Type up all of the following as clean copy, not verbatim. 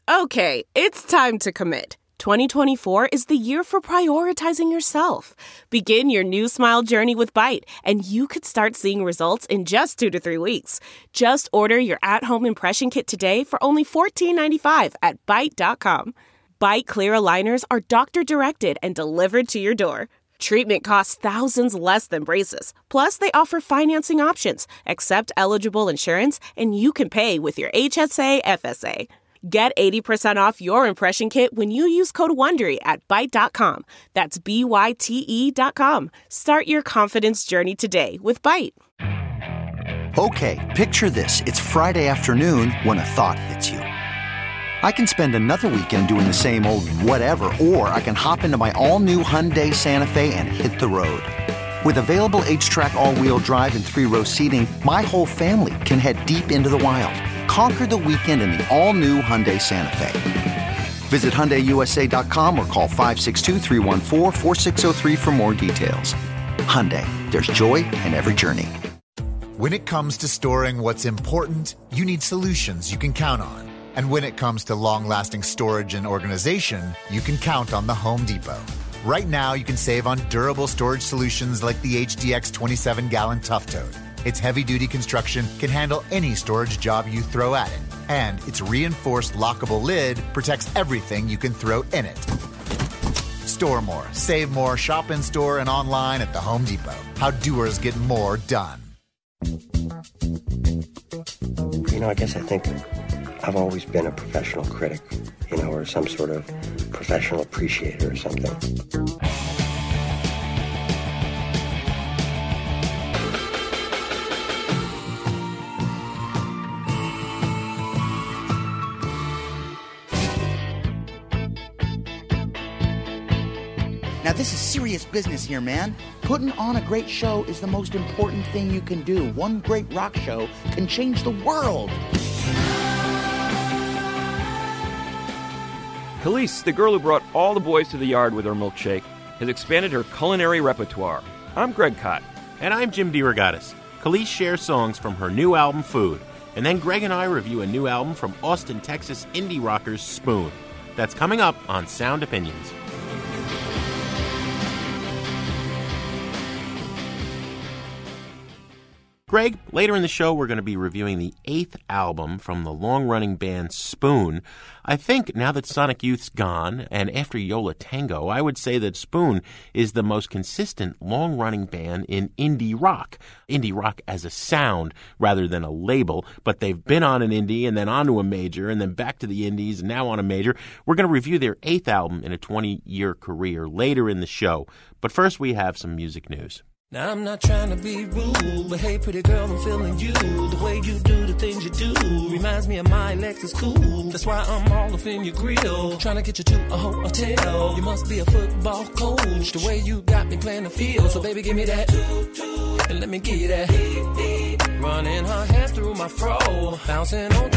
Okay, it's time to commit. 2024 is the year for prioritizing yourself. Begin your new smile journey with Byte, and you could start seeing results in just 2 to 3 weeks. Just order your at-home impression kit today for only $14.95 at Byte.com. Byte Clear aligners are doctor-directed and delivered to your door. Treatment costs thousands less than braces. Plus, they offer financing options, accept eligible insurance, and you can pay with your HSA, FSA. Get 80% off your impression kit when you use code WONDERY at Byte.com. That's BYTE.com. Start your confidence journey today with Byte. Okay, picture this. It's Friday afternoon when a thought hits you. I can spend another weekend doing the same old whatever, or I can hop into my all-new Hyundai Santa Fe and hit the road. With available H-Track all-wheel drive and 3-row seating, my whole family can head deep into the wild. Conquer the weekend in the all-new Hyundai Santa Fe. Visit HyundaiUSA.com or call 562-314-4603 for more details. Hyundai, there's joy in every journey. When it comes to storing what's important, you need solutions you can count on. And when it comes to long-lasting storage and organization, you can count on the Home Depot. Right now, you can save on durable storage solutions like the HDX 27-gallon Tough Tote. Its heavy-duty construction can handle any storage job you throw at it. And its reinforced lockable lid protects everything you can throw in it. Store more, save more, shop in store and online at the Home Depot. How doers get more done. I guess I think I've always been a professional critic, or some sort of professional appreciator or something. Now, this is serious business here, man. Putting on a great show is the most important thing you can do. One great rock show can change the world. Khalees, the girl who brought all the boys to the yard with her milkshake, has expanded her culinary repertoire. I'm Greg Kot. And I'm Jim DeRogatis. Khalees shares songs from her new album, Food. And then Greg and I review a new album from Austin, Texas indie rockers Spoon. That's coming up on Sound Opinions. Greg, later in the show, we're going to be reviewing the 8th album from the long-running band Spoon. I think now that Sonic Youth's gone, and after Yo La Tengo, I would say that Spoon is the most consistent long-running band in indie rock. Indie rock as a sound rather than a label, but they've been on an indie and then onto a major and then back to the indies and now on a major. We're going to review their 8th album in a 20-year career later in the show. But first, we have some music news. Now I'm not trying to be rude, but hey pretty girl, I'm feeling you. The way you do the things you do reminds me of my Lexus cool. That's why I'm all up in your grill, trying to get you to a hotel. You must be a football coach, the way you got me playing the field. So baby, give me that, and let me give you that. Running her hands through my fro, bouncing on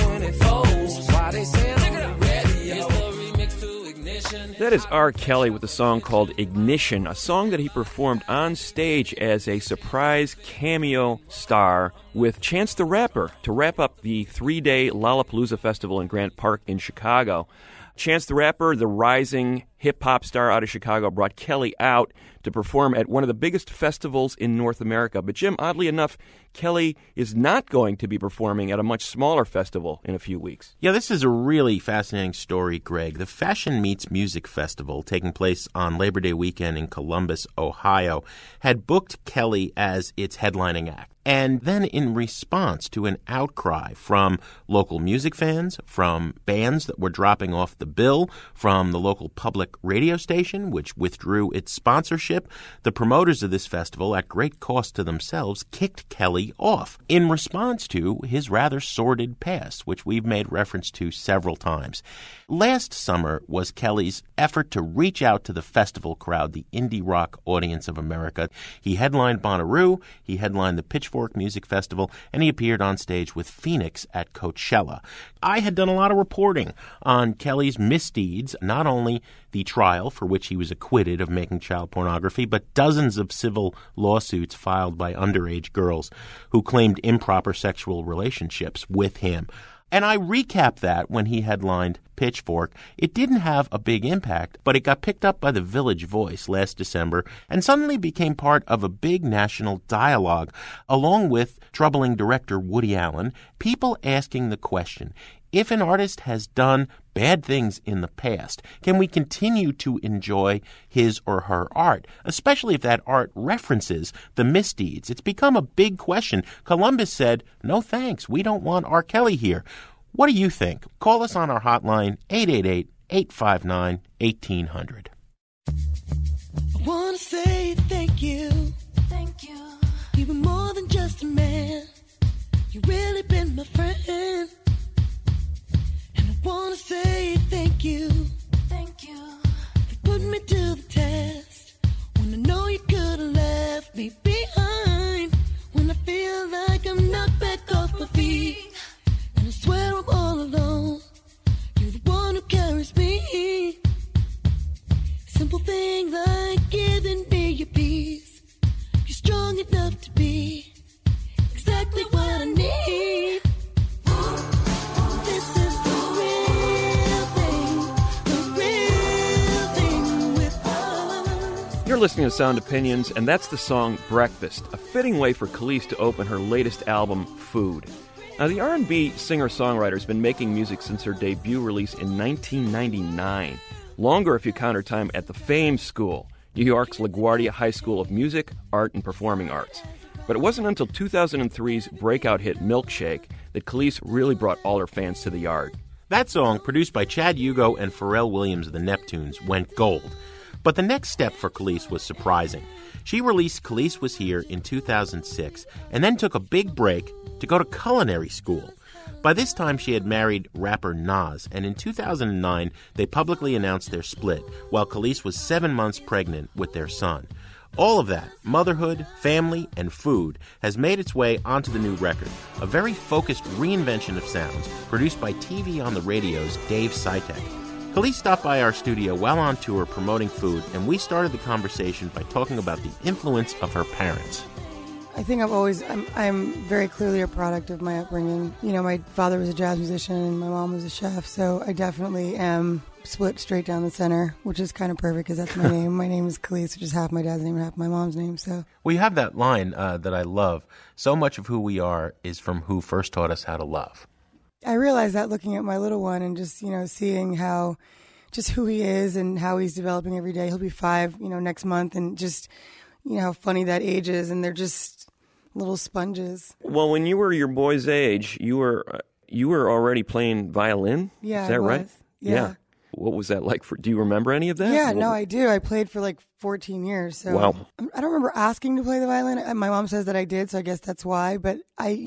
24s. Why they say I'm ready, it's the remix to Ignition. That is R. Kelly with a song called Ignition, a song that he performed on stage as a surprise cameo star with Chance the Rapper to wrap up the 3-day Lollapalooza Festival in Grant Park in Chicago. Chance the Rapper, the rising hip-hop star out of Chicago, brought Kelly out to perform at one of the biggest festivals in North America. But Jim, oddly enough, Kelly is not going to be performing at a much smaller festival in a few weeks. Yeah, this is a really fascinating story, Greg. The Fashion Meets Music Festival, taking place on Labor Day weekend in Columbus, Ohio, had booked Kelly as its headlining act. And then in response to an outcry from local music fans, from bands that were dropping off the bill, from the local public radio station, which withdrew its sponsorship, the promoters of this festival, at great cost to themselves, kicked Kelly off in response to his rather sordid past, which we've made reference to several times. Last summer was Kelly's effort to reach out to the festival crowd, the indie rock audience of America. He headlined Bonnaroo, he headlined the Pitchfork Music Festival, and he appeared on stage with Phoenix at Coachella. I had done a lot of reporting on Kelly's misdeeds, not only the trial for which he was acquitted of making child pornography, but dozens of civil lawsuits filed by underage girls who claimed improper sexual relationships with him. And I recap that when he headlined Pitchfork. It didn't have a big impact, but it got picked up by the Village Voice last December and suddenly became part of a big national dialogue, along with troubling director Woody Allen, people asking the question, if an artist has done bad things in the past, can we continue to enjoy his or her art, especially if that art references the misdeeds? It's become a big question. Columbus said, no thanks, we don't want R. Kelly here. What do you think? Call us on our hotline, 888-859-1800. I want to say thank you. Thank you. You were more than just a man. You really been my friend. I want to say thank you. Thank you. For putting me to the test. When I know you could have left me behind. When I feel like I'm knocked back off my feet. And I swear I'm all alone. You're the one who carries me. Simple thing like giving me your peace. You're strong enough to be exactly what I need. You're listening to Sound Opinions, and that's the song Breakfast, a fitting way for Kelis to open her latest album, Food. Now, the R&B singer-songwriter has been making music since her debut release in 1999. Longer if you count her time at the Fame School, New York's LaGuardia High School of Music, Art, and Performing Arts. But it wasn't until 2003's breakout hit Milkshake that Kelis really brought all her fans to the yard. That song, produced by Chad Hugo and Pharrell Williams of the Neptunes, went gold. But the next step for Kelis was surprising. She released Kelis Was Here in 2006 and then took a big break to go to culinary school. By this time, she had married rapper Nas, and in 2009, they publicly announced their split, while Kelis was 7 months pregnant with their son. All of that, motherhood, family, and food, has made its way onto the new record, a very focused reinvention of sounds produced by TV on the Radio's Dave Sitek. Kelis stopped by our studio while on tour promoting Food, and we started the conversation by talking about the influence of her parents. I think I'm very clearly a product of my upbringing. You know, my father was a jazz musician and my mom was a chef, so I definitely am split straight down the center, which is kind of perfect because that's my name. My name is Kelis, which is half my dad's name and half my mom's name. So, well, you have that line that I love. So much of who we are is from who first taught us how to love. I realized that looking at my little one and just, you know, seeing how, just who he is and how he's developing every day. He'll be 5, you know, next month, and just, you know, how funny that age is, and they're just little sponges. Well, when you were your boy's age, you were already playing violin? Yeah, is that right? Yeah. What was that like? Do you remember any of that? Yeah, no, I do. I played for like 14 years. So wow. I don't remember asking to play the violin. My mom says that I did, so I guess that's why. But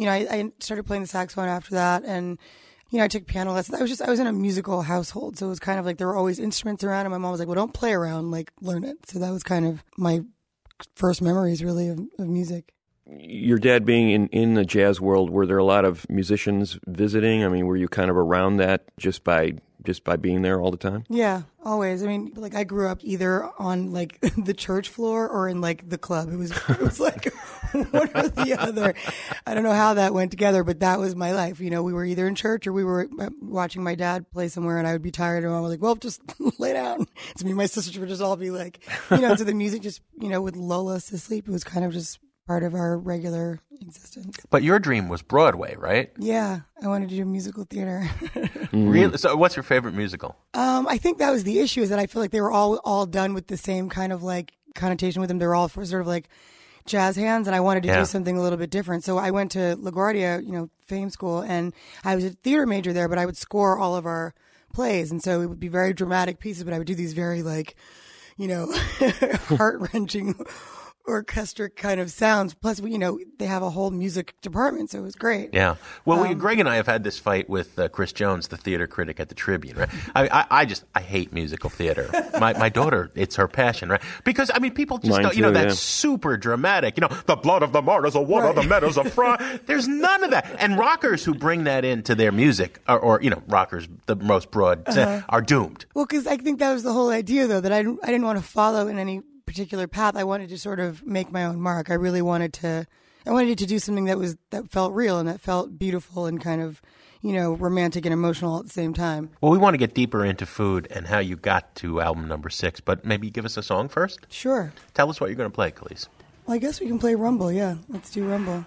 I started playing the saxophone after that, and you know, I took piano lessons. I was in a musical household, so it was kind of like there were always instruments around, and my mom was like, "Well, don't play around, like learn it." So that was kind of my first memories, really, of music. Your dad being in the jazz world, were there a lot of musicians visiting? I mean, were you kind of around that just by being there all the time? Yeah, always. I mean, like I grew up either on like the church floor or in like the club. It was like one or the other. I don't know how that went together, but that was my life. You know, we were either in church or we were watching my dad play somewhere, and I would be tired, and I was like, "Well, just lay down." So me and my sisters would just all be like, you know, so the music just, you know, would lull us to sleep. It was kind of just part of our regular existence. But your dream was Broadway, right? Yeah, I wanted to do musical theater. Really? So what's your favorite musical? I think that was the issue, is that I feel like they were all done with the same kind of like connotation with them. They're all sort of like jazz hands, and I wanted to do something a little bit different. So I went to LaGuardia, you know, Fame School, and I was a theater major there, but I would score all of our plays. And so it would be very dramatic pieces, but I would do these very like, you know, heart-wrenching orchestra kind of sounds. Plus, you know, they have a whole music department, so it was great. Yeah. Well, Greg and I have had this fight with Chris Jones, the theater critic at the Tribune, right? I hate musical theater. My daughter, it's her passion, right? Because, I mean, people just Mine don't, you know, too, that's super dramatic. You know, the blood of the martyrs are one of the meadows of fry. There's none of that. And rockers who bring that into their music, or you know, rockers, the most broad, are doomed. Well, because I think that was the whole idea, though, that I didn't want to follow in any particular path. I wanted to sort of make my own mark. I really wanted to do something that felt real and that felt beautiful and kind of, romantic and emotional at the same time. Well, we want to get deeper into food and how you got to album number 6, but maybe give us a song first? Sure. Tell us what you're going to play, Khalees. Well, I guess we can play Rumble, yeah. Let's do Rumble.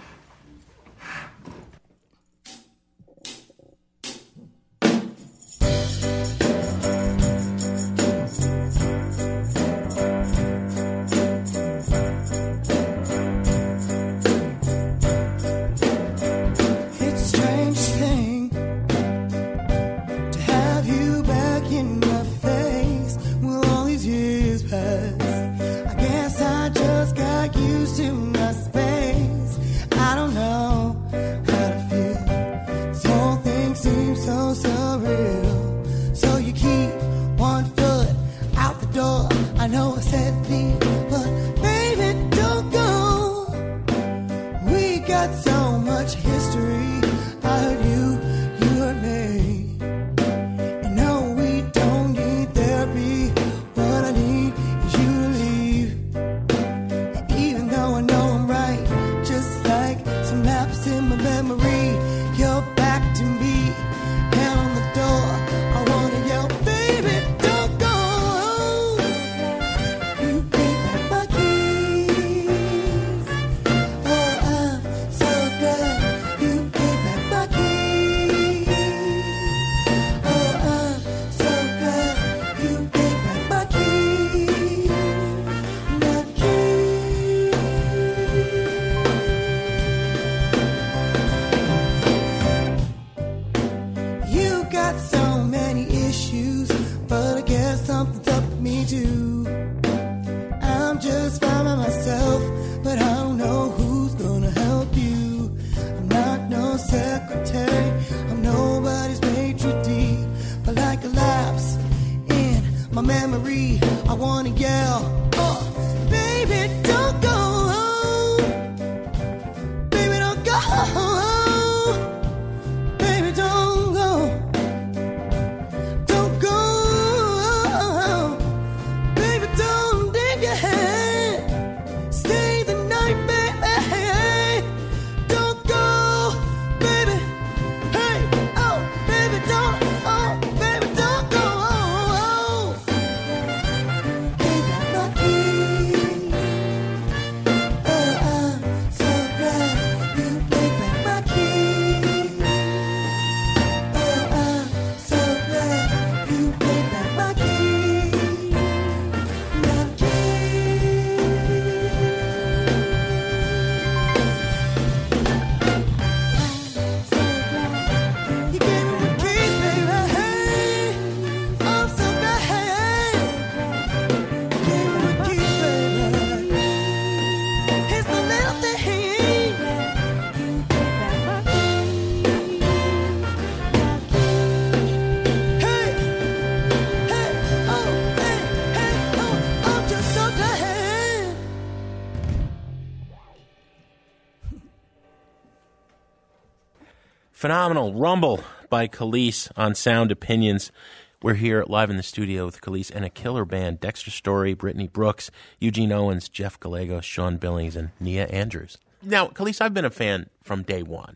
Phenomenal. Rumble by Khalees on Sound Opinions. We're here live in the studio with Khalees and a killer band, Dexter Story, Brittany Brooks, Eugene Owens, Jeff Gallegos, Sean Billings, and Nia Andrews. Now, Khalees, I've been a fan from day one.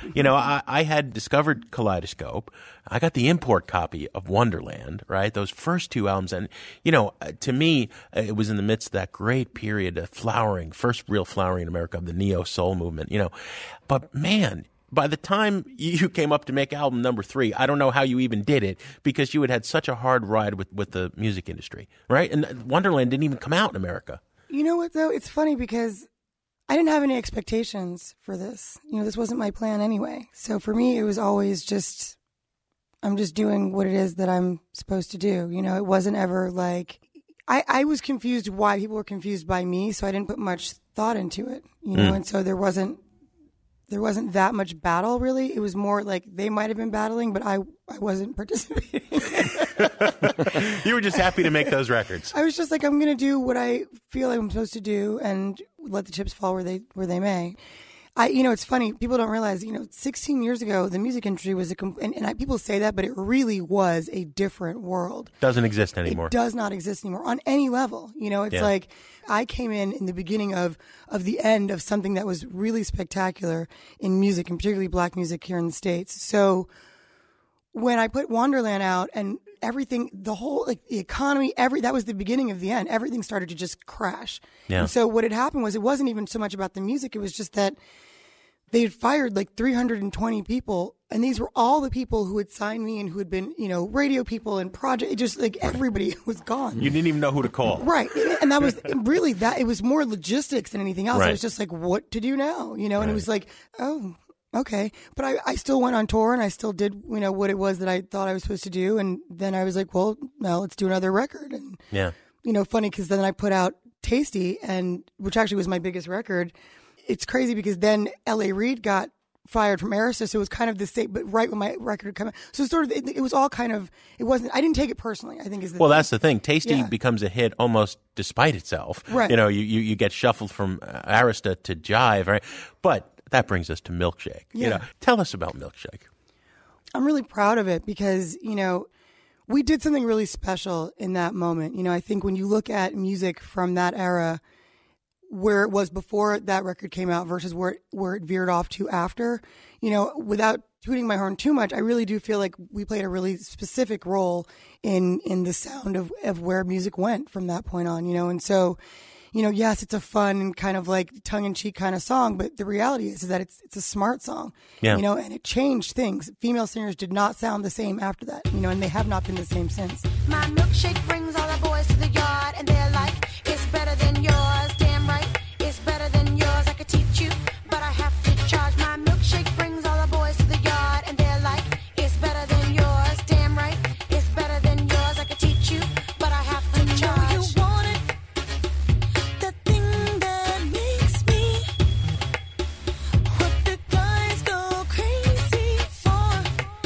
I had discovered Kaleidoscope. I got the import copy of Wonderland, right? Those first 2 albums. And, to me, it was in the midst of that great period of flowering, first real flowering in America of the neo-soul movement, But, man, by the time you came up to make album number 3, I don't know how you even did it because you had such a hard ride with the music industry, right? And Wonderland didn't even come out in America. You know what, though? It's funny because I didn't have any expectations for this. This wasn't my plan anyway. So for me, it was always just, I'm just doing what it is that I'm supposed to do. It wasn't ever like, I was confused why people were confused by me, so I didn't put much thought into it, and so there wasn't that much battle, really. It was more like they might have been battling, but I wasn't participating. You were just happy to make those records. I was just like, I'm going to do what I feel like I'm supposed to do and let the chips fall where they may. It's funny. People don't realize, 16 years ago, the music industry was people say that, but it really was a different world. Doesn't exist anymore. It does not exist anymore on any level. It's like I came in the beginning of the end of something that was really spectacular in music, and particularly black music here in the States. So when I put Wonderland out and everything, the whole, the economy, that was the beginning of the end. Everything started to just crash. Yeah. And so what had happened was, it wasn't even so much about the music. It was just that they had fired 320 people. And these were all the people who had signed me and who had been, radio people and project. It just everybody was gone. You didn't even know who to call. Right. And that was really it was more logistics than anything else. Right. It was just what to do now, and it was oh, okay. But I still went on tour and I still did, what it was that I thought I was supposed to do. And then I was like, well, now let's do another record. And, funny because then I put out Tasty, which actually was my biggest record. It's crazy because then L.A. Reid got fired from Arista, so it was kind of the same, but right when my record had come out. So sort of, it was all kind of, I didn't take it personally, I think is the thing. That's the thing. Tasty becomes a hit almost despite itself. Right. You get shuffled from Arista to Jive, right? But that brings us to Milkshake. Yeah. Tell us about Milkshake. I'm really proud of it because, we did something really special in that moment. I think when you look at music from that era, where it was before that record came out versus where it veered off to after, without tooting my horn too much, I really do feel like we played a really specific role in the sound of where music went from that point on, and so, yes, it's a fun kind of tongue-in-cheek kind of song, but the reality is that it's a smart song, and it changed things. Female singers did not sound the same after that, and they have not been the same since. My milkshake brings all the boys to the yard, and they're like, it's better than yours. Damn right, it's better than yours. I could teach you, but I have to charge. My milkshake brings all the boys to the yard, and they're like, it's better than yours. Damn right, it's better than yours. I could teach you, but I have to charge. You want it, the thing that makes me what the guys go crazy for.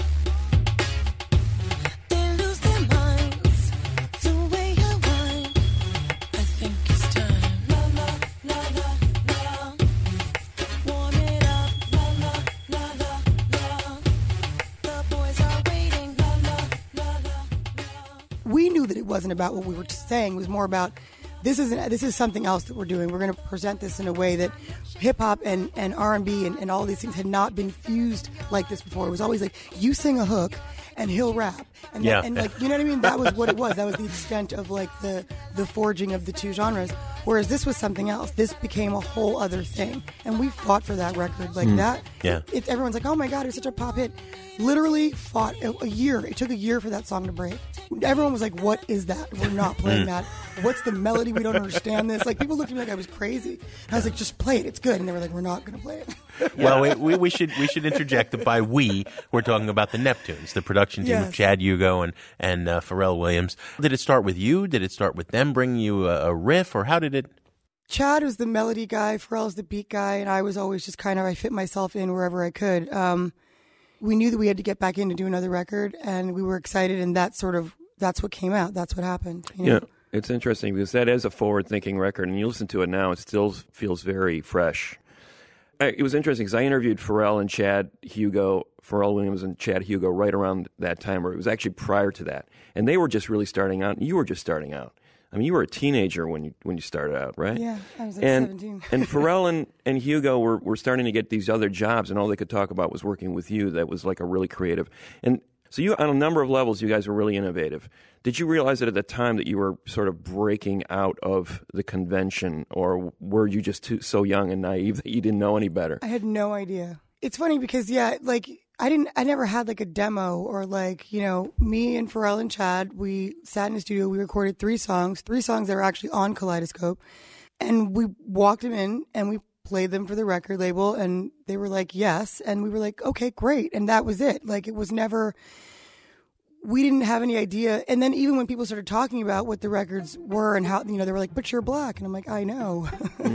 They lose their minds the way I whine. I think it's time. La la la la la. Warm it up. La la la la la. The boys are waiting. La la la la la. We knew that it wasn't about what we were saying. It was more about this is something else that we're doing. We're going to present this in a way that hip hop and R&B and all these things had not been fused like this before. It was always you sing a hook and he'll rap. And you know what I mean? That was what it was. That was the extent of the forging of the two genres. Whereas this was something else. This became a whole other thing. And we fought for that record that. Yeah. Everyone's like, oh my God, it's such a pop hit. Literally fought a year. It took a year for that song to break. Everyone was like, what is that? We're not playing that. What's the melody? We don't understand this. People looked at me like I was crazy. And I was like, just play it. It's good. And they were like, we're not going to play it. Well, we should interject that by we're talking about the Neptunes, the production team of Chad Hugo and Pharrell Williams. Did it start with you? Did it start with them bringing you a riff, or how did it? Chad was the melody guy, Pharrell's the beat guy, and I was always just I fit myself in wherever I could. We knew that we had to get back in to do another record, and we were excited, and that's what came out. That's what happened. Yeah, it's interesting because that is a forward-thinking record, and you listen to it now, it still feels very fresh. It was interesting because I interviewed Pharrell Williams and Chad Hugo right around that time, or it was actually prior to that. And they were just really starting out, and you were just starting out. I mean, you were a teenager when you started out, right? Yeah, I was 17. And Pharrell and Hugo were starting to get these other jobs, and all they could talk about was working with you. That was a really creative. And so you, on a number of levels, you guys were really innovative. Did you realize that at the time that you were sort of breaking out of the convention, or were you just so young and naive that you didn't know any better? I had no idea. It's funny because, I never had a demo or me and Pharrell and Chad, we sat in the studio, we recorded three songs that were actually on Kaleidoscope, and we walked them in and we played them for the record label, and they were like, yes. And we were like, okay, great. And that was it. It was never, we didn't have any idea. And then even when people started talking about what the records were and how, they were like, but you're black. And I'm like, I know.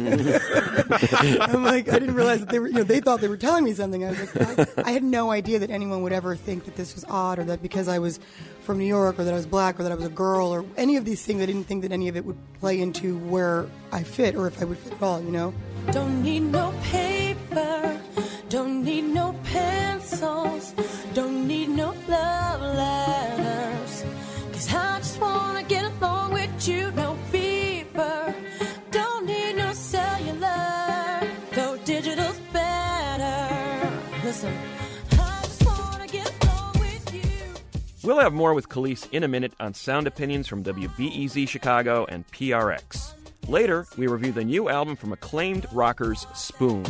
I'm like, I didn't realize that they were, they thought they were telling me something. I was like, I had no idea that anyone would ever think that this was odd, or that because I was from New York, or that I was black, or that I was a girl, or any of these things. I didn't think that any of it would play into where I fit, or if I would fit at all, Don't need no paper We'll have more with Khalees in a minute on Sound Opinions from WBEZ Chicago and PRX. Later, we review the new album from acclaimed rockers Spoon.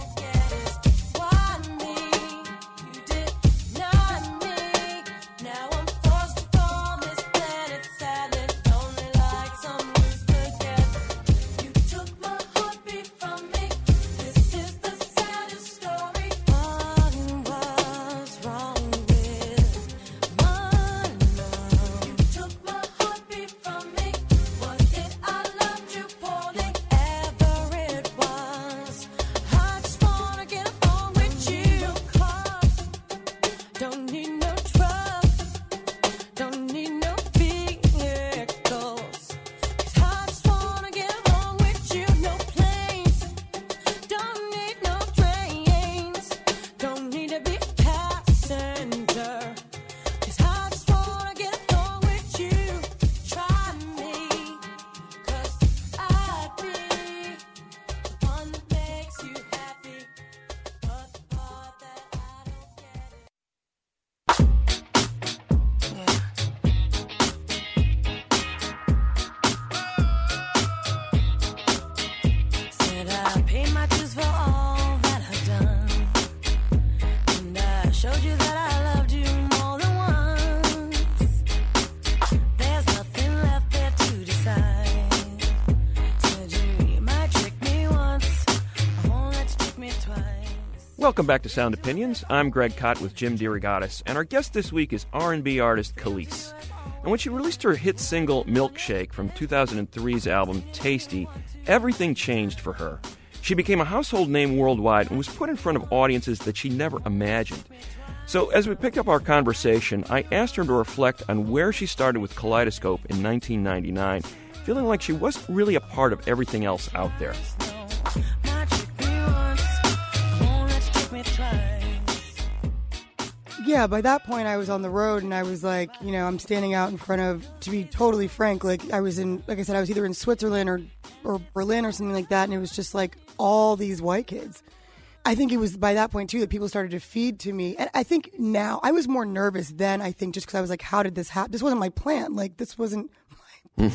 Welcome back to Sound Opinions. I'm Greg Kot with Jim DeRogatis, and our guest this week is R&B artist Khalees. And when she released her hit single Milkshake from 2003's album Tasty, everything changed for her. She became a household name worldwide and was put in front of audiences that she never imagined. So as we picked up our conversation, I asked her to reflect on where she started with Kaleidoscope in 1999, feeling like she wasn't really a part of everything else out there. Yeah, by that point I was on the road and I was like, you know, I'm standing out in front of, to be totally frank, like I was in, like I said, I was either in Switzerland or Berlin or something like that, and it was just like all these white kids. I think it was by that point too that people started to feed to me. And I think now, I was more nervous then, I think, just because I was like, how did this happen? This wasn't my plan. Like, this wasn't my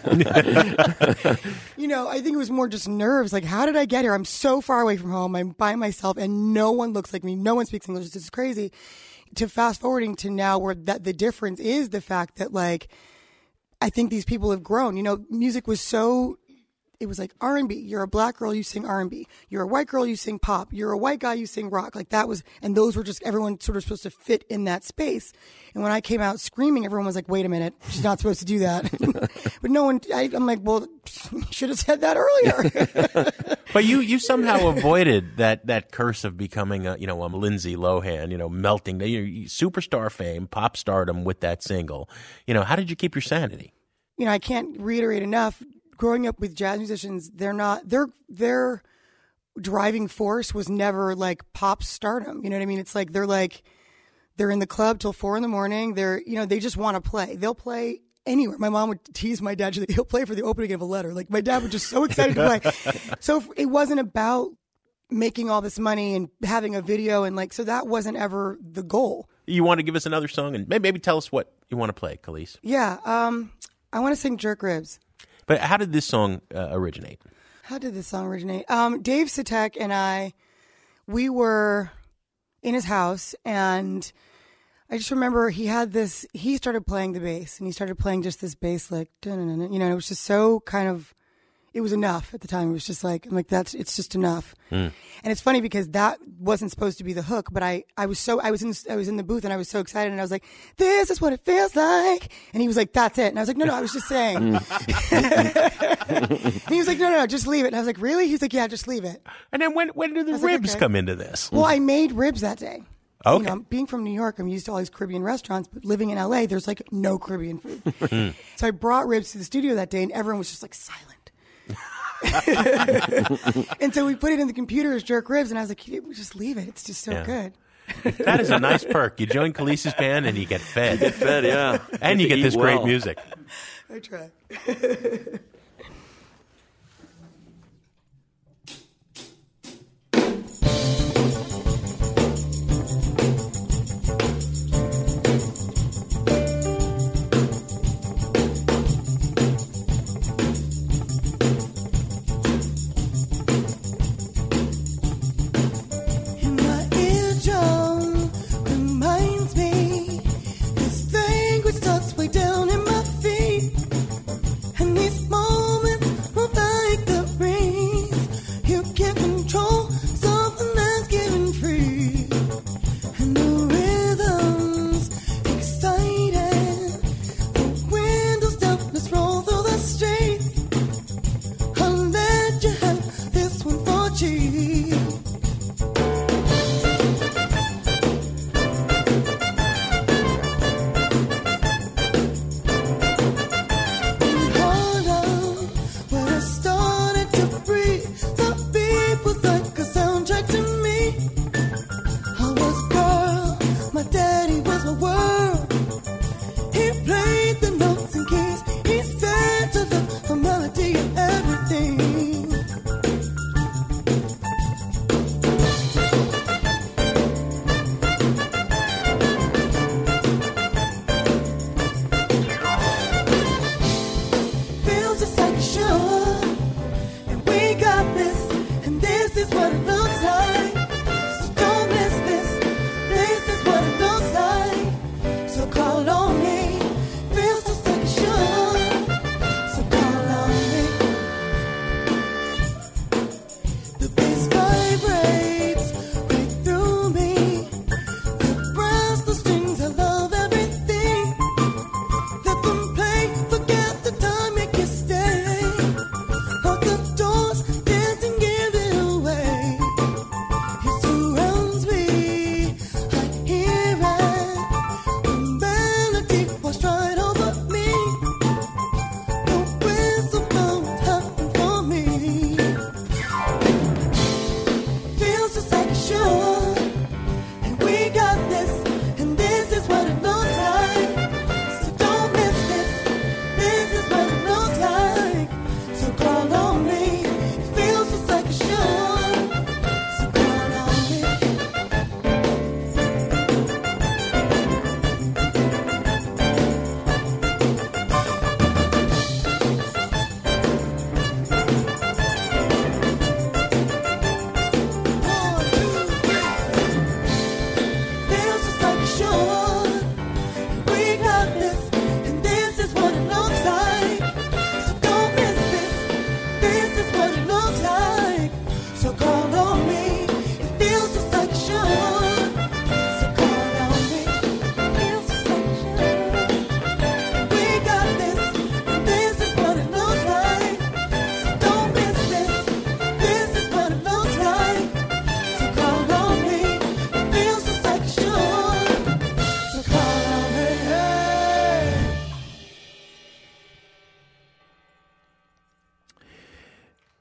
plan. You know, I think it was more just nerves. Like, how did I get here? I'm so far away from home. I'm by myself and no one looks like me. No one speaks English. This is crazy. To fast forwarding to now where that the difference is the fact that, like, I think these people have grown. You know, music was so, it was like R&B. You're a black girl, you sing R&B. You're a white girl, you sing pop. You're a white guy, you sing rock. Like that was, and those were just, everyone sort of supposed to fit in that space. And when I came out screaming, everyone was like, wait a minute, she's not supposed to do that. But no one, I'm like, well, you should have said that earlier. But you somehow avoided that curse of becoming a Lindsay Lohan, melting superstar fame, pop stardom with that single. How did you keep your sanity? I can't reiterate enough. Growing up with jazz musicians, their driving force was never like pop stardom. You know what I mean? It's like they're in the club till 4 a.m. They just want to play. They'll play anywhere. My mom would tease my dad. He'll play for the opening of a letter. Like, my dad was just so excited to play. So it wasn't about making all this money and having a video so that wasn't ever the goal. You want to give us another song and maybe tell us what you want to play, Khalees? Yeah. I want to sing Jerk Ribs. But how did this song originate? Dave Satek and I, we were in his house, and I just remember he started playing the bass, and he started playing just this bass, like, and it was just so kind of, it was enough at the time. It was just like, it's just enough. And it's funny because that wasn't supposed to be the hook, but I was in the booth and I was so excited and I was like, this is what it feels like. And he was like, that's it. And I was like, no, I was just saying. And he was like, no, just leave it. And I was like, really? He was like, yeah, just leave it. And then when do the ribs come into this? Well, I made ribs that day. Okay. Being from New York, I'm used to all these Caribbean restaurants, but living in LA, there's like no Caribbean food. So I brought ribs to the studio that day and everyone was just like silent. And so we put it in the computer as Jerk Ribs, and I was like, just leave it. It's just so good. That is a nice perk. You join Khalees's band and you get fed. Yeah. And you get this great music. I try.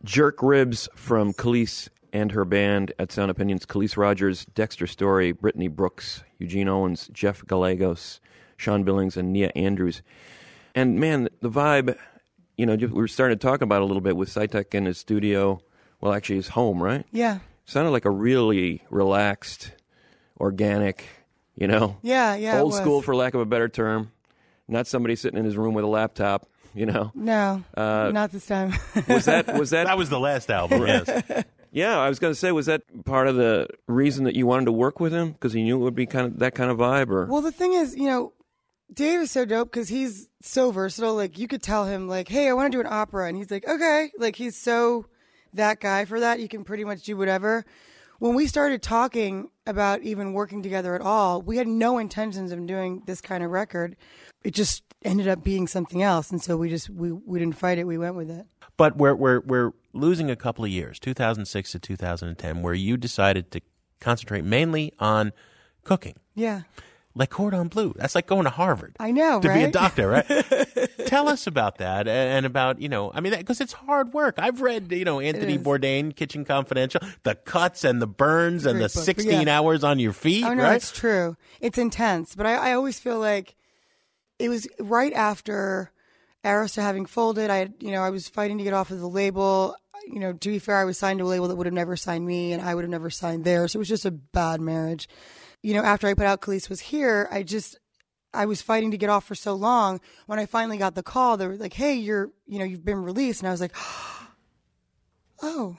Jerk Ribs from Khalees and her band at Sound Opinions. Khalees Rogers, Dexter Story, Brittany Brooks, Eugene Owens, Jeff Gallegos, Sean Billings, and Nia Andrews. And man, the vibe, we were starting to talk about it a little bit with Sitek in his studio. Well, actually his home, right? Yeah. Sounded like a really relaxed, organic, Yeah, old school, for lack of a better term. Not somebody sitting in his room with a laptop, No, not this time. Was that? That was the last album, yes. Yeah, I was going to say, was that part of the reason that you wanted to work with him? Because he knew it would be kind of that kind of vibe? Or Well, the thing is, Dave is so dope because he's so versatile. Like, you could tell him, like, hey, I want to do an opera. And he's like, okay. Like, he's so that guy for that. You can pretty much do whatever. When we started talking about even working together at all, we had no intentions of doing this kind of record. It just ended up being something else. And so we didn't fight it. We went with it. But we're losing a couple of years, 2006 to 2010, where you decided to concentrate mainly on cooking. Yeah. Like Cordon Bleu. That's like going to Harvard. I know, to right? be a doctor, right? Tell us about that and about, because it's hard work. I've read, Anthony Bourdain, Kitchen Confidential, the cuts and the burns and the 16 hours on your feet, Oh, no, right? it's true. It's intense. But I always feel like it was right after Arista having folded. I was fighting to get off of the label. To be fair, I was signed to a label that would have never signed me, and I would have never signed theirs. So it was just a bad marriage. After I put out Khalees Was Here, I was fighting to get off for so long. When I finally got the call, they were like, hey, you've been released. And I was like, oh.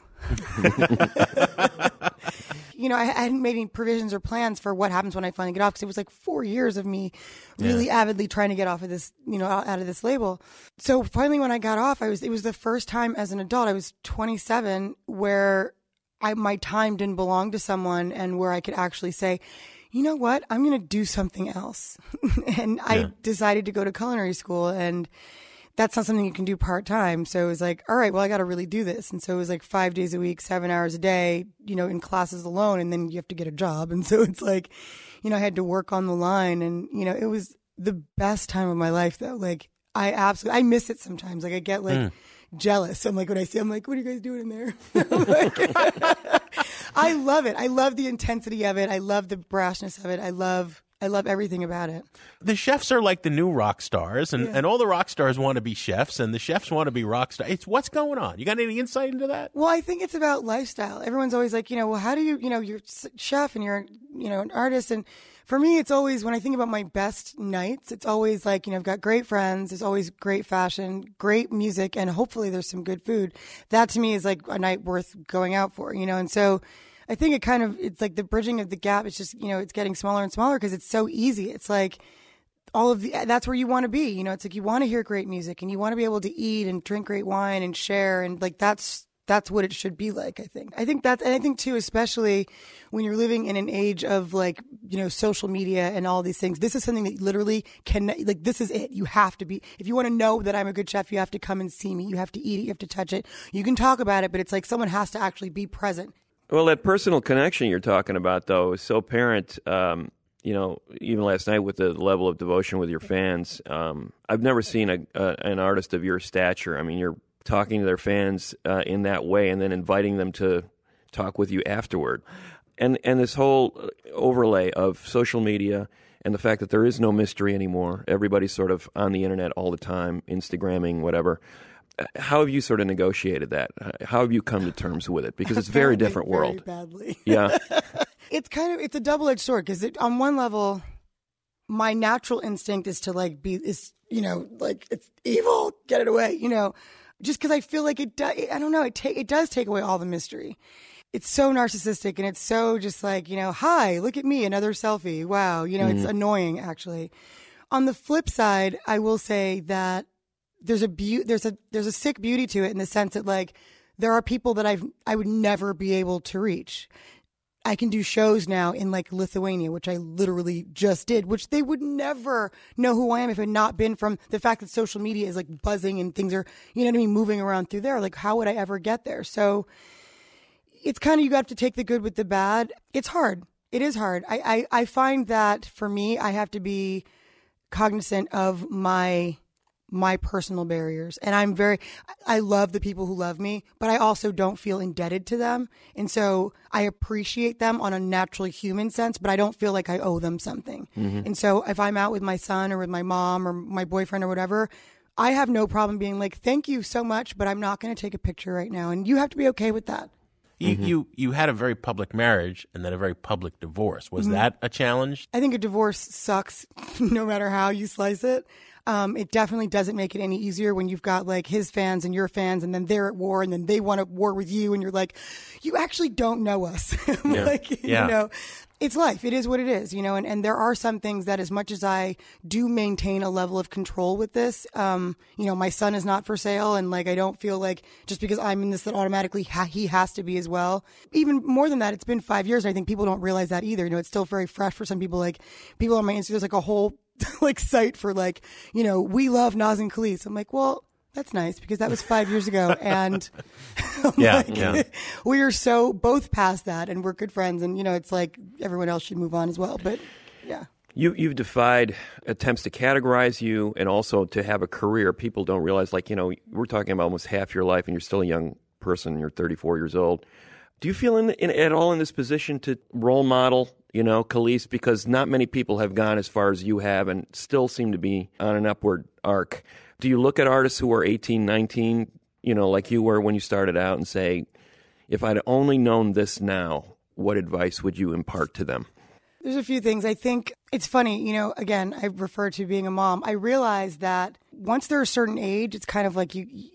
I hadn't made any provisions or plans for what happens when I finally get off, because it was like 4 years of me really avidly trying to get off of this, out of this label. So finally when I got off, it was the first time as an adult, I was 27, where my time didn't belong to someone, and where I could actually say, you know what, I'm going to do something else. And I decided to go to culinary school, and that's not something you can do part-time. So it was like, all right, well, I got to really do this. And so it was like 5 days a week, 7 hours a day, in classes alone. And then you have to get a job. And so it's like, I had to work on the line, and, it was the best time of my life, though. Like, I miss it sometimes. Like, I get jealous. I'm like, when I see, I'm like, what are you guys doing in there? I love it. I love the intensity of it. I love the brashness of it. I love everything about it. The chefs are like the new rock stars, and all the rock stars want to be chefs, and the chefs want to be rock stars. It's what's going on. You got any insight into that? Well, I think it's about lifestyle. Everyone's always like, well, how do you, you're a chef and you're, an artist. And for me, it's always, when I think about my best nights, it's always like, I've got great friends. There's always great fashion, great music, and hopefully there's some good food. That to me is like a night worth going out for, and so I think it's like the bridging of the gap. It's just, it's getting smaller and smaller because it's so easy. It's like that's where you want to be. It's like you want to hear great music, and you want to be able to eat and drink great wine and share. And like, that's what it should be like, I think. And I think too, especially when you're living in an age of like, social media and all these things, this is something that literally this is it. You have to be, if you want to know that I'm a good chef, you have to come and see me. You have to eat it. You have to touch it. You can talk about it, but it's like someone has to actually be present. Well, that personal connection you're talking about, though, is so apparent, even last night with the level of devotion with your fans. I've never seen an artist of your stature. I mean, you're talking to their fans in that way, and then inviting them to talk with you afterward. And this whole overlay of social media and the fact that there is no mystery anymore. Everybody's sort of on the internet all the time, Instagramming, whatever. How have you sort of negotiated that? How have you come to terms with it? Because it's a very different world. Very badly. Yeah. It's a double-edged sword, because on one level, my natural instinct is to it's evil, get it away, just because I feel like it does take away all the mystery. It's so narcissistic, and it's so just like, hi, look at me, another selfie. Wow. It's annoying, actually. On the flip side, I will say that there's a sick beauty to it, in the sense that like there are people that I would never be able to reach. I can do shows now in like Lithuania, which I literally just did, which they would never know who I am if it had not been from the fact that social media is like buzzing and things are, moving around through there. Like, how would I ever get there? So it's kind of, you have to take the good with the bad. It's hard. It is hard. I find that for me, I have to be cognizant of my my personal barriers. And I love the people who love me, but I also don't feel indebted to them. And so I appreciate them on a naturally human sense, but I don't feel like I owe them something. And so if I'm out with my son or with my mom or my boyfriend or whatever, I have no problem being like, thank you so much, but I'm not going to take a picture right now. And you have to be okay with that. You had a very public marriage and then a very public divorce. Was that a challenge? I think a divorce sucks no matter how you slice it. It definitely doesn't make it any easier when you've got like his fans and your fans, and then they're at war, and then they want to war with you, and you're like, you actually don't know us. You know, it's life. It is what it is, you know, and there are some things that, as much as I do maintain a level of control with this, you know, my son is not for sale, and like I don't feel like just because I'm in this that automatically he has to be as well. Even more than that, it's been 5 years, and I think people don't realize that either. You know, it's still very fresh for some people. Like people on my Instagram, there's like a whole like site for like, you know, we love Nas and Khalees. I'm like, well, that's nice because that was 5 years ago, and we are so both past that, and we're good friends, and you know, it's like everyone else should move on as well. But yeah, you've defied attempts to categorize you and also to have a career. People don't realize, like, you know, we're talking about almost half your life, and you're still a young person. You're 34 years old. Do you feel at all in this position to role model, you know, Khalees? Because not many people have gone as far as you have and still seem to be on an upward arc. Do you look at artists who are 18, 19, you know, like you were when you started out, and say, if I'd only known this now, what advice would you impart to them? There's a few things. I think it's funny, you know, again, I refer to being a mom. I realize that once they're a certain age, it's kind of like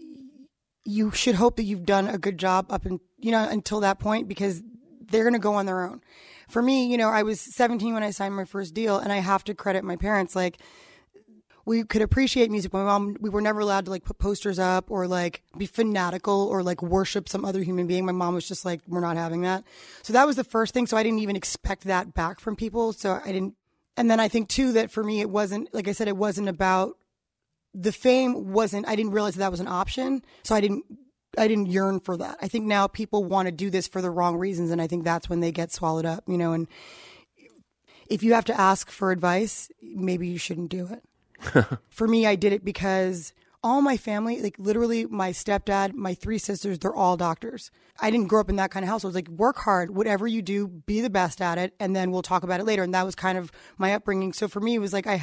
you should hope that you've done a good job up and, you know, until that point, because they're going to go on their own. For me, you know, I was 17 when I signed my first deal, and I have to credit my parents. Like, we could appreciate music. My mom, we were never allowed to like put posters up or like be fanatical or like worship some other human being. My mom was just like, we're not having that. So that was the first thing. So I didn't even expect that back from people. So I didn't. And then I think too, that for me, it wasn't, like I said, it wasn't about the fame I didn't realize that was an option. So I didn't yearn for that. I think now people want to do this for the wrong reasons. And I think that's when they get swallowed up, you know, and if you have to ask for advice, maybe you shouldn't do it. For me, I did it because all my family, like literally my stepdad, my 3 sisters, they're all doctors. I didn't grow up in that kind of house. I was like, work hard, whatever you do, be the best at it, and then we'll talk about it later. And that was kind of my upbringing. So for me, it was like I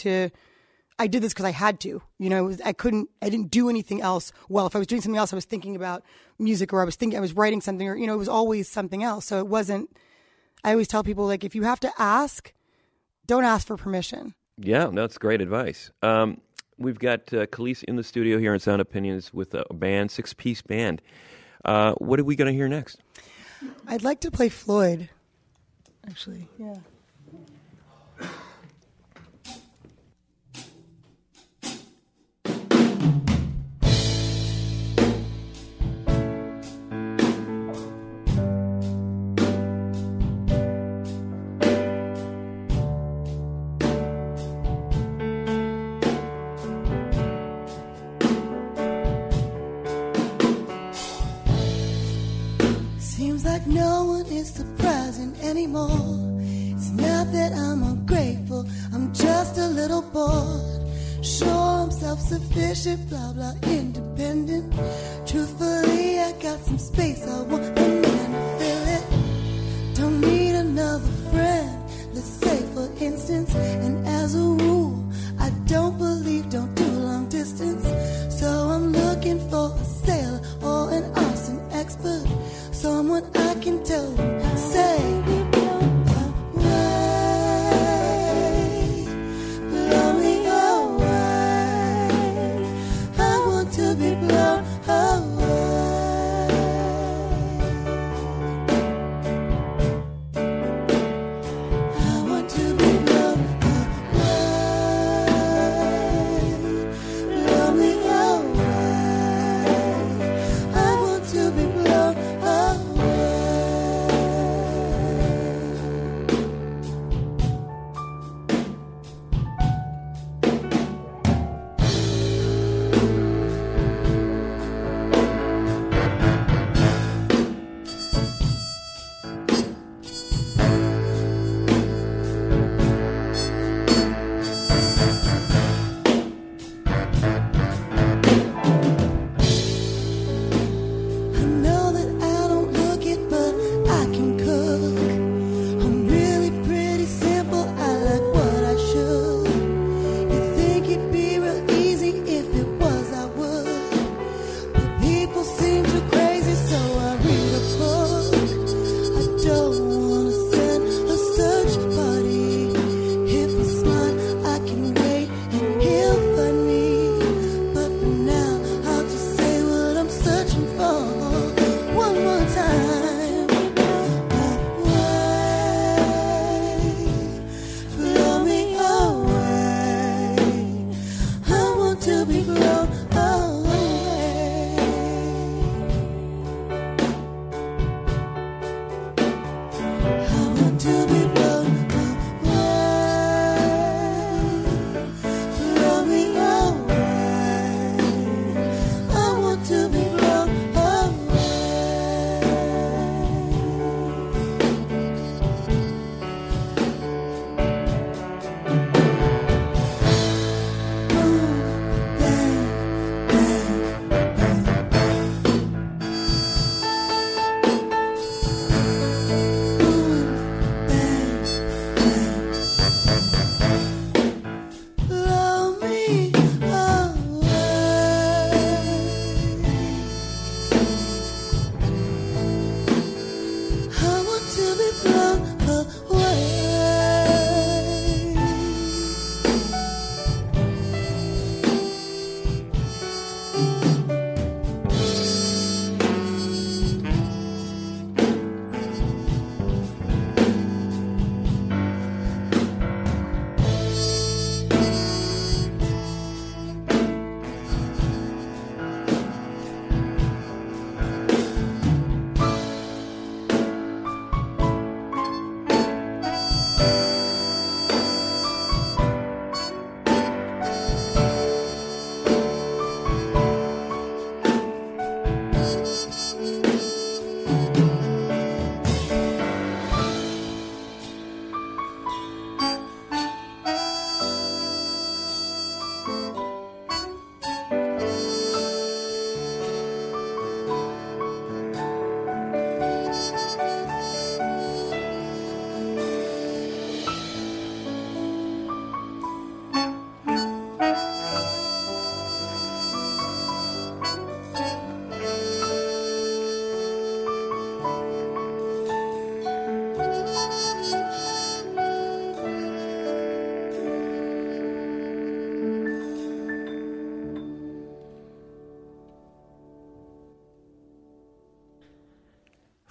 did this because I had to. You know, I didn't do anything else. Well, if I was doing something else, I was thinking about music, or I was writing something, or, you know, it was always something else. So it wasn't, I always tell people, like, if you have to ask, don't ask for permission. Yeah, that's great advice. We've got Khalees in the studio here in Sound Opinions with a band, 6-piece band. What are we going to hear next? I'd like to play Floyd, actually. Yeah. No one is surprising anymore. It's not that I'm ungrateful, I'm just a little bored. Sure, I'm self-sufficient, blah, blah, independent. Truthfully, I got some space, I want a man to fill it. Don't need another friend, let's say for instance. And as a rule, I don't do long distance. So I'm looking for a sailor or an arson expert. Someone I can tell them, say, away, blow me away. I want to be blown away.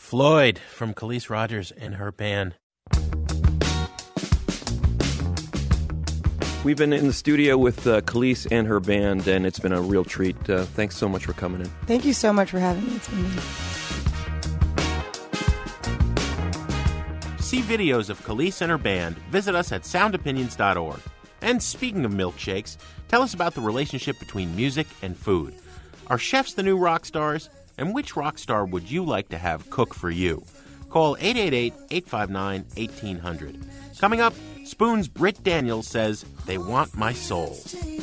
Floyd from Khalees Rogers and her band. We've been in the studio with Khalees and her band, and it's been a real treat. Thanks so much for coming in. Thank you so much for having me. It's been neat. To see videos of Khalees and her band, visit us at soundopinions.org. And speaking of milkshakes, tell us about the relationship between music and food. Are chefs the new rock stars? And which rock star would you like to have cook for you? Call 888-859-1800. Coming up, Spoon's Britt Daniels says, "They Want My Soul."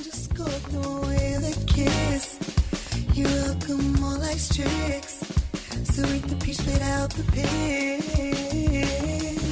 You welcome all life's tricks. So eat the peach, spit out the pig.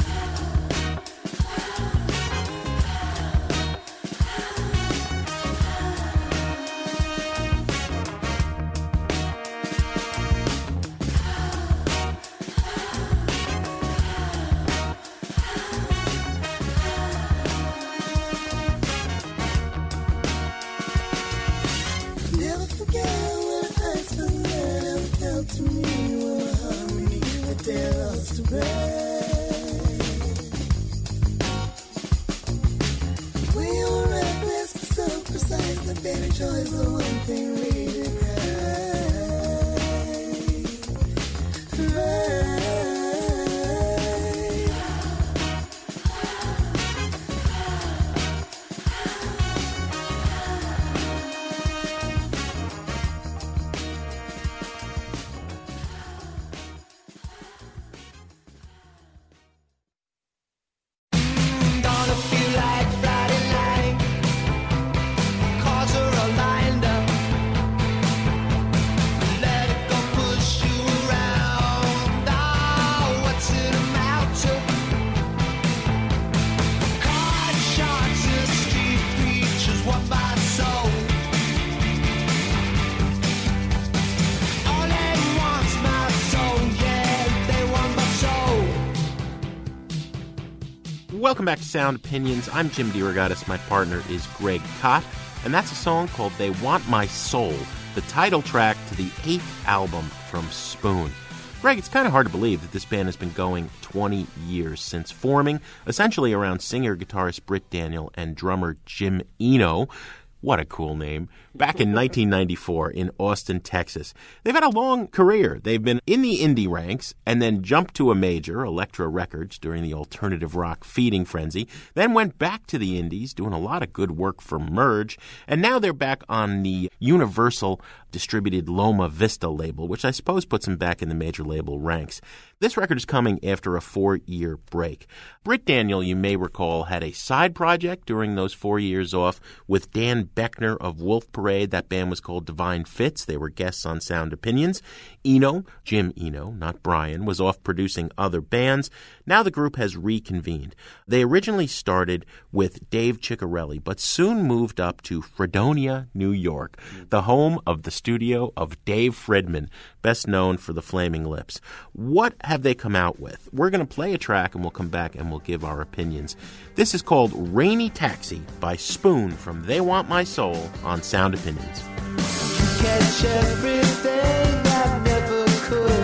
Welcome back to Sound Opinions. I'm Jim DeRogatis. My partner is Greg Kot, and that's a song called They Want My Soul, the title track to the 8th album from Spoon. Greg, it's kind of hard to believe that this band has been going 20 years since forming, essentially around singer-guitarist Britt Daniel and drummer Jim Eno. What a cool name. Back in 1994 in Austin, Texas. They've had a long career. They've been in the indie ranks and then jumped to a major, Elektra Records, during the alternative rock feeding frenzy, then went back to the indies, doing a lot of good work for Merge, and now they're back on the Universal distributed Loma Vista label, which I suppose puts them back in the major label ranks. This record is coming after a 4-year break. Britt Daniel, you may recall, had a side project during those 4 years off with Dan Beckner of Wolf Parade. That band was called Divine Fits. They were guests on Sound Opinions. Eno, Jim Eno, not Brian, was off producing other bands. Now the group has reconvened. They originally started with Dave Ciccarelli, but soon moved up to Fredonia, New York, the home of the studio of Dave Fridman, best known for the Flaming Lips. What have they come out with? We're going to play a track and we'll come back and we'll give our opinions. This is called Rainy Taxi by Spoon from They Want My Soul on Sound Opinions. You catch everything I never could.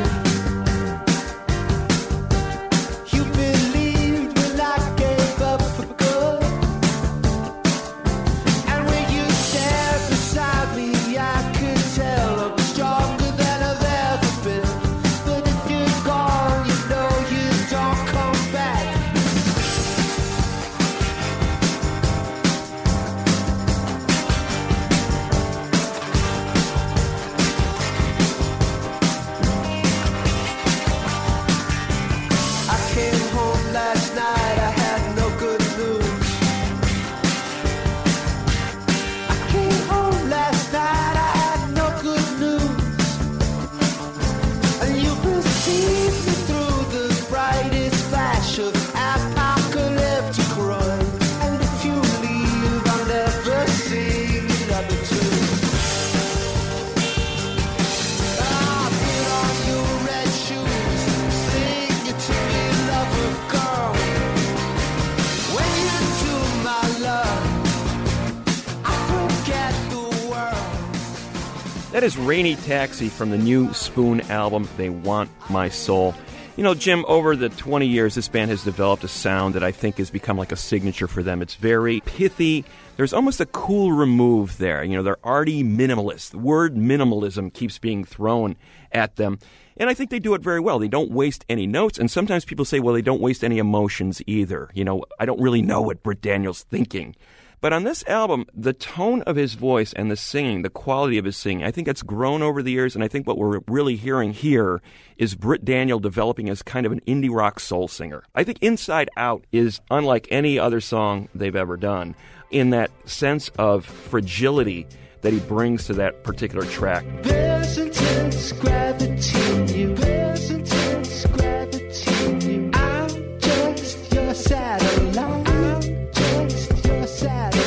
You believed when I gave up for good. And when you stared beside me, I could tell I'm stronger than I've ever been. But if you're gone, you know you don't come back. I came home last night, I had no good news. I came home last night, I had no good news. And you perceived me through the brightest flash of apocalyptic run. And if you leave, I'll never sing another tune. Ah, put on your red shoes, sing it to me, lover girl. When you do my love, I forget the world. That is Rainy Taxi from the new Spoon album, They Want My Soul. You know, Jim, over the 20 years, this band has developed a sound that I think has become like a signature for them. It's very pithy. There's almost a cool remove there. You know, they're arty minimalist. The word minimalism keeps being thrown at them. And I think they do it very well. They don't waste any notes. And sometimes people say, well, they don't waste any emotions either. You know, I don't really know what Britt Daniel's thinking. But on this album, the tone of his voice and the singing, the quality of his singing, I think that's grown over the years, and I think what we're really hearing here is Britt Daniel developing as kind of an indie rock soul singer. I think Inside Out is unlike any other song they've ever done in that sense of fragility that he brings to that particular track. There's intense gravity in you. There's intense gravity in you. I'm just your satellite. I'm just your satellite.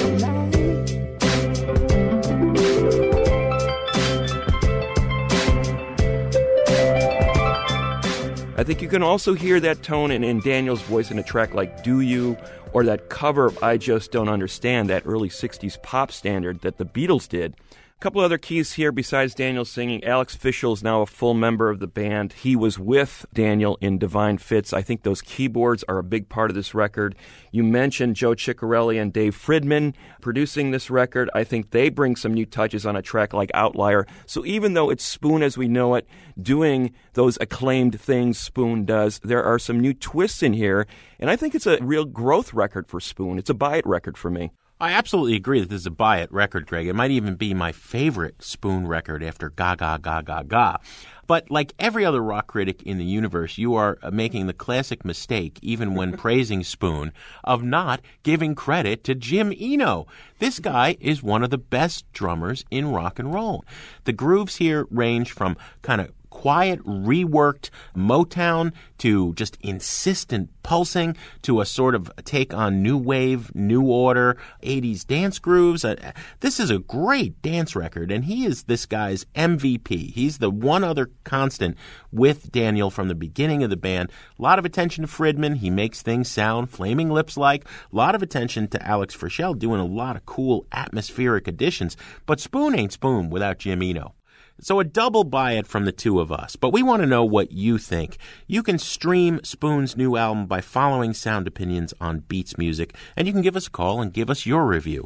I think you can also hear that tone in Daniel's voice in a track like Do You, or that cover of I Just Don't Understand, that early 60s pop standard that the Beatles did. A couple other keys here besides Daniel singing. Alex Fischel is now a full member of the band. He was with Daniel in Divine Fits. I think those keyboards are a big part of this record. You mentioned Joe Ciccarelli and Dave Fridman producing this record. I think they bring some new touches on a track like Outlier. So even though it's Spoon as we know it, doing those acclaimed things Spoon does, there are some new twists in here. And I think it's a real growth record for Spoon. It's a buy-it record for me. I absolutely agree that this is a buy-it record, Greg. It might even be my favorite Spoon record after Ga Ga Ga Ga Ga. But like every other rock critic in the universe, you are making the classic mistake, even when praising Spoon, of not giving credit to Jim Eno. This guy is one of the best drummers in rock and roll. The grooves here range from kind of quiet, reworked Motown to just insistent pulsing to a sort of take on new wave, new order, 80s dance grooves. This is a great dance record, and he is this guy's MVP. He's the one other constant with Daniel from the beginning of the band. A lot of attention to Fridman. He makes things sound Flaming Lips-like. A lot of attention to Alex Fischel doing a lot of cool atmospheric additions. But Spoon ain't Spoon without Jim Eno. So a double buy-it from the two of us, but we want to know what you think. You can stream Spoon's new album by following Sound Opinions on Beats Music, and you can give us a call and give us your review.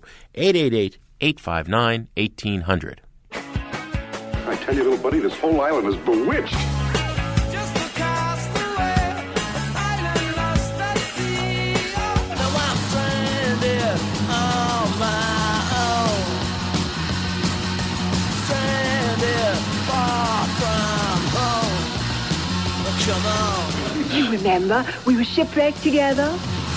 888-859-1800. I tell you, little buddy, this whole island is bewitched. You remember, we were shipwrecked together.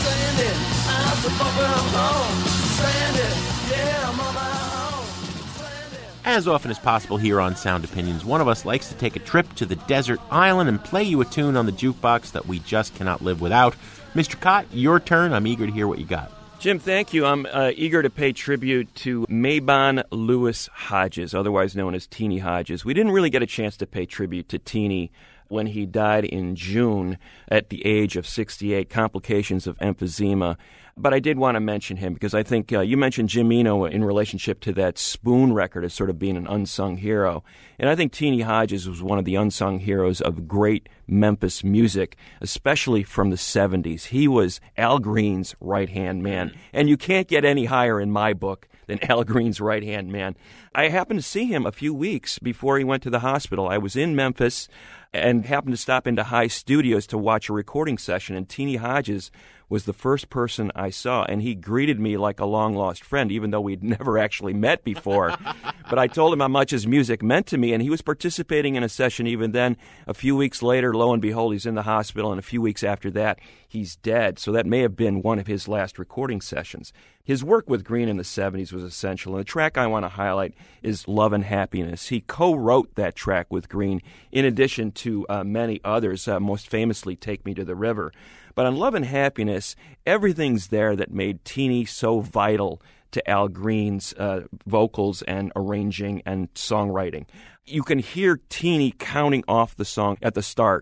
As often as possible here on Sound Opinions, one of us likes to take a trip to the desert island and play you a tune on the jukebox that we just cannot live without. Mr. Cott, your turn. I'm eager to hear what you got. Jim, thank you. I'm eager to pay tribute to Mabon Lewis Hodges, otherwise known as Teenie Hodges. We didn't really get a chance to pay tribute to Teenie when he died in June at the age of 68, complications of emphysema. But I did want to mention him because I think you mentioned Jim Eno in relationship to that Spoon record as sort of being an unsung hero. And I think Teenie Hodges was one of the unsung heroes of great Memphis music, especially from the 70s. He was Al Green's right-hand man. And you can't get any higher in my book than Al Green's right-hand man. I happened to see him a few weeks before he went to the hospital. I was in Memphis and happened to stop into High Studios to watch a recording session, and Teenie Hodges was the first person I saw, and he greeted me like a long-lost friend, even though we'd never actually met before. But I told him how much his music meant to me, and he was participating in a session even then. A few weeks later, lo and behold, he's in the hospital, and a few weeks after that, he's dead. So that may have been one of his last recording sessions. His work with Green in the 70s was essential, and the track I want to highlight is Love and Happiness. He co-wrote that track with Green, in addition to many others, most famously Take Me to the River. But on Love and Happiness, everything's there that made Teenie so vital to Al Green's vocals and arranging and songwriting. You can hear Teenie counting off the song at the start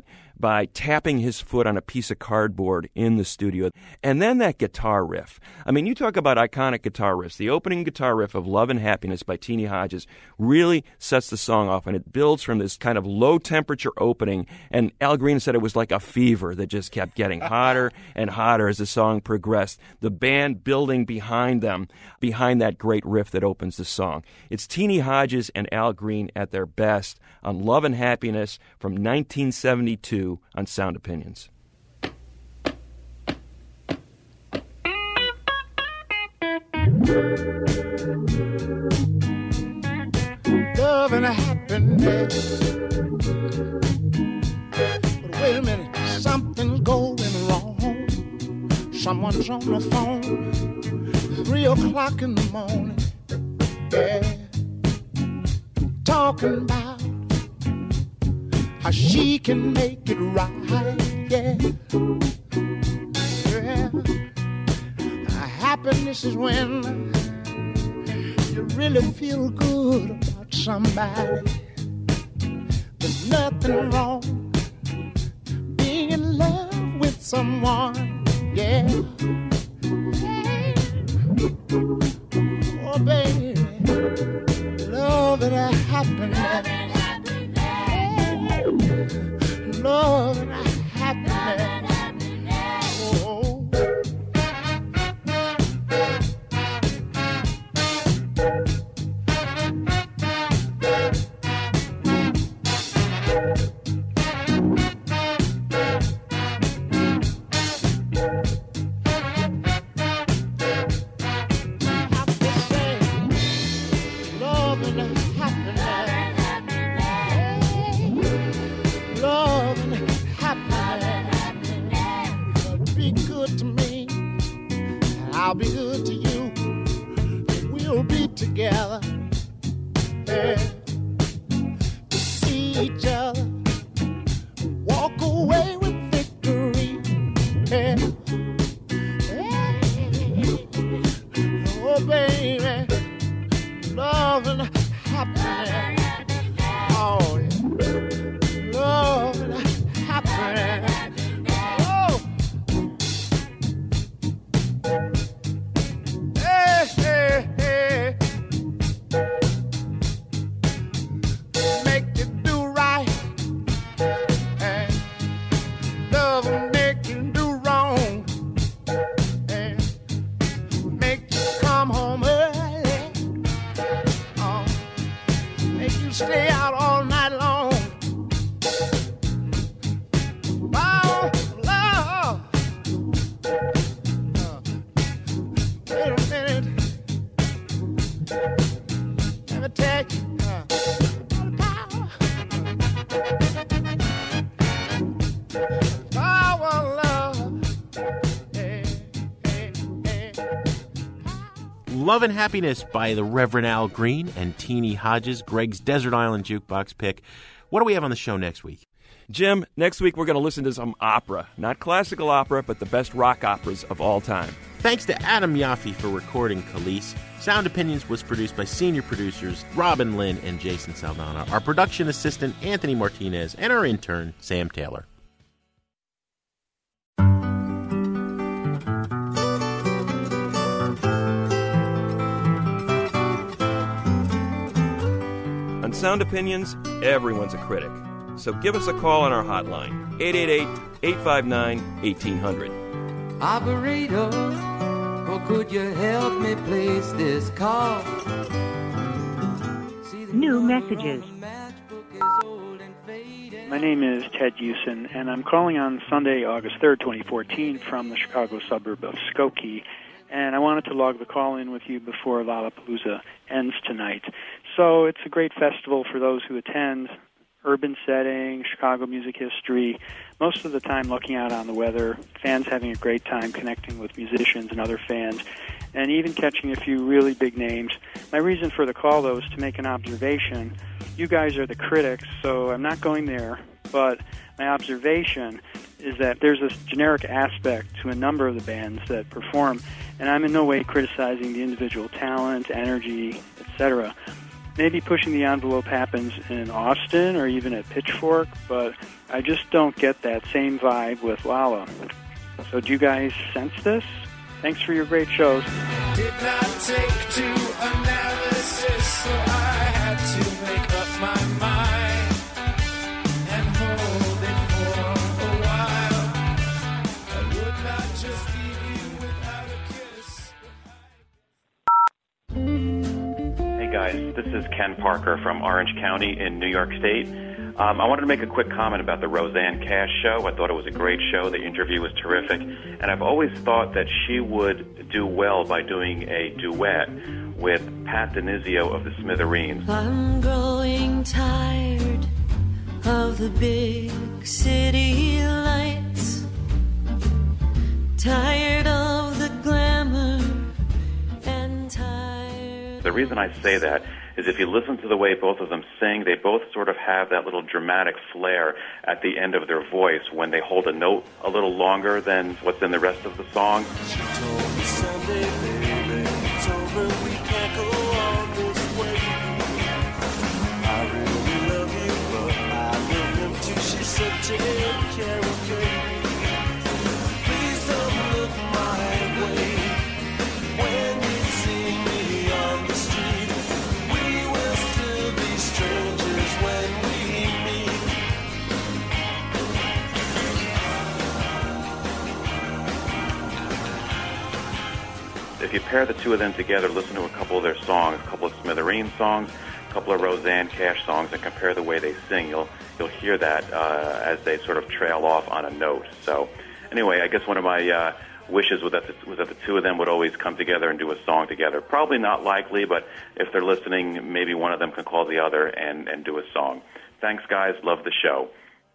by tapping his foot on a piece of cardboard in the studio. And then that guitar riff. I mean, you talk about iconic guitar riffs. The opening guitar riff of Love and Happiness by Teenie Hodges really sets the song off, and it builds from this kind of low-temperature opening. And Al Green said it was like a fever that just kept getting hotter and hotter as the song progressed. The band building behind them, behind that great riff that opens the song. It's Teenie Hodges and Al Green at their best on Love and Happiness from 1972 on Sound Opinions. Love and happiness. But wait a minute, something's going wrong. Someone's on the phone, 3 o'clock in the morning. Yeah. Talking about how she can make it right, yeah. Yeah. Happiness is when you really feel good about somebody. There's nothing wrong being in love with someone, yeah. Oh, baby, love and happiness. Love and happiness. Oh. I'll be good to you. We'll be together, yeah. To see each other, walk away with victory, yeah. Oh, baby, love and happiness. Oh, yeah. Love and happiness. Stay out all night long. Oh, love. Wait a minute. Let me tell you. Power, love. Hey, hey, hey. Love and Happiness by the Reverend Al Green and Teenie Hodges, Greg's Desert Island Jukebox pick. What do we have on the show next week? Jim, next week we're going to listen to some opera. Not classical opera, but the best rock operas of all time. Thanks to Adam Yaffe for recording Khalees. Sound Opinions was produced by senior producers Robin Lynn and Jason Saldana, our production assistant Anthony Martinez, and our intern Sam Taylor. On Sound Opinions, everyone's a critic. So give us a call on our hotline, 888-859-1800. Operator, or could you help me place this call? New messages. My name is Ted Hewson, and I'm calling on Sunday, August 3rd, 2014, from the Chicago suburb of Skokie. And I wanted to log the call in with you before Lollapalooza ends tonight. So it's a great festival for those who attend. Urban setting, Chicago music history, most of the time looking out on the weather, fans having a great time connecting with musicians and other fans, and even catching a few really big names. My reason for the call, though, is to make an observation. You guys are the critics, so I'm not going there, but my observation is that there's this generic aspect to a number of the bands that perform, and I'm in no way criticizing the individual talent, energy, etc., maybe pushing the envelope happens in Austin or even at Pitchfork, but I just don't get that same vibe with Lala. So do you guys sense this? Thanks for your great shows. Did not take to analysis, so I had to make up my mind and hold it for a while. I would not just leave you without a kiss. Hey guys, this is Ken Parker from Orange County in New York State. I wanted to make a quick comment about the Roseanne Cash show. I thought it was a great show. The interview was terrific. And I've always thought that she would do well by doing a duet with Pat DiNizio of the Smithereens. I'm growing tired of the big city lights, tired of the glamour and tired. The reason I say that is if you listen to the way both of them sing, they both sort of have that little dramatic flair at the end of their voice when they hold a note a little longer than what's in the rest of the song. She told me Sunday, baby, it's over, we can't go on this way. I really love you, but I love him too. She said, take care of baby. Please don't look my way when you see me on the street. When we meet. If you pair the two of them together, listen to a couple of their songs, a couple of Smithereens songs, a couple of Roseanne Cash songs, and compare the way they sing, you'll hear that as they sort of trail off on a note. So anyway, I guess one of my wishes was that the two of them would always come together and do a song together. Probably not likely, but if they're listening, maybe one of them can call the other and do a song. Thanks, guys. Love the show.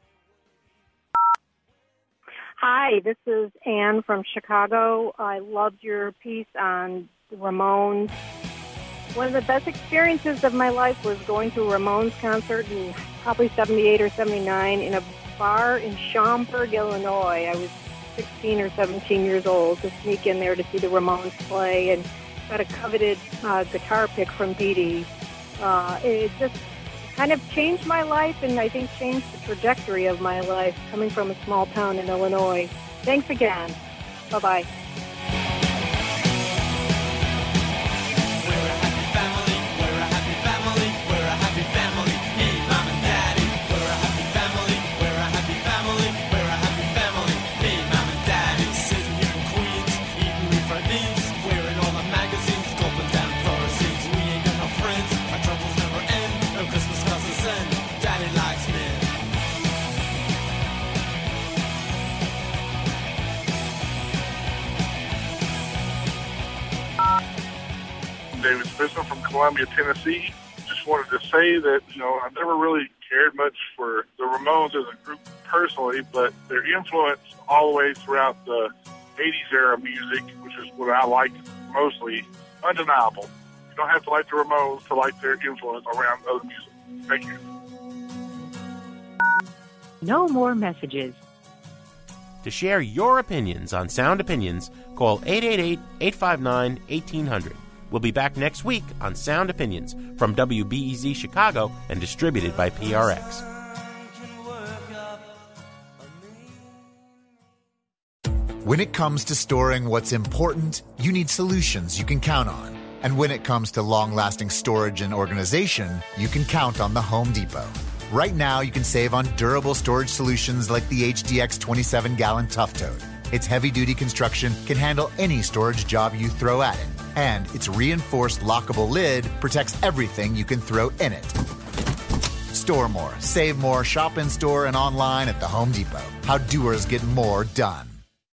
Hi, this is Anne from Chicago. I loved your piece on the Ramones. One of the best experiences of my life was going to a Ramones concert in probably 78 or 79 in a bar in Schaumburg, Illinois. I was 16 or 17 years old to sneak in there to see the Ramones play and got a coveted guitar pick from Dee Dee. It just kind of changed my life and I think changed the trajectory of my life coming from a small town in Illinois. Thanks again. Bye-bye. David Spencer from Columbia, Tennessee. Just wanted to say that, I never really cared much for the Ramones as a group personally, but their influence all the way throughout the 80s era music, which is what I like mostly, undeniable. You don't have to like the Ramones to like their influence around other music. Thank you. No more messages. To share your opinions on Sound Opinions, call 888-859-1800. We'll be back next week on Sound Opinions from WBEZ Chicago and distributed by PRX. When it comes to storing what's important, you need solutions you can count on. And when it comes to long-lasting storage and organization, you can count on the Home Depot. Right now, you can save on durable storage solutions like the HDX 27-gallon Tough Tote. Its heavy-duty construction can handle any storage job you throw at it. And its reinforced lockable lid protects everything you can throw in it. Store more, save more, shop in store and online at the Home Depot. How doers get more done.